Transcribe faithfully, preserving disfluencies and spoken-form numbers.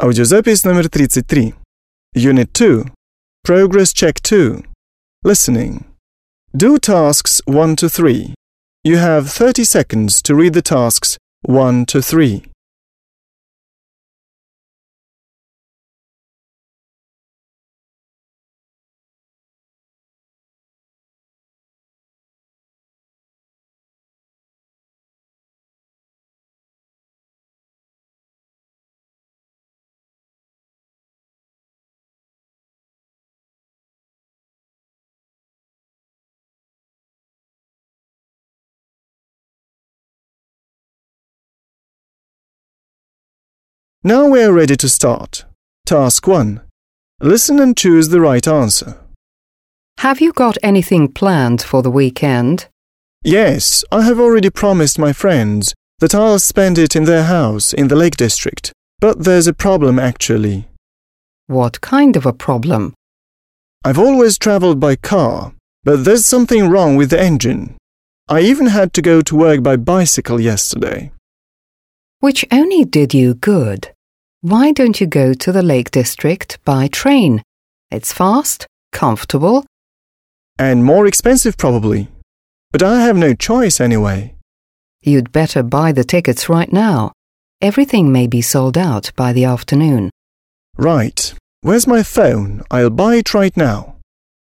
Аудиозапись номер тридцать три. Unit two. Progress check two. Listening. Do tasks one to three. You have thirty seconds to read the tasks one to three. Now we are ready to start. Task one. Listen and choose the right answer. Have you got anything planned for the weekend? Yes, I have already promised my friends that I'll spend it in their house in the Lake District. But there's a problem actually. What kind of a problem? I've always traveled by car, but there's something wrong with the engine. I even had to go to work by bicycle yesterday. Which only did you good. Why don't you go to the Lake District by train? It's fast, comfortable, And more expensive probably. But I have no choice anyway. You'd better buy the tickets right now. Everything may be sold out by the afternoon. Right. Where's my phone? I'll buy it right now.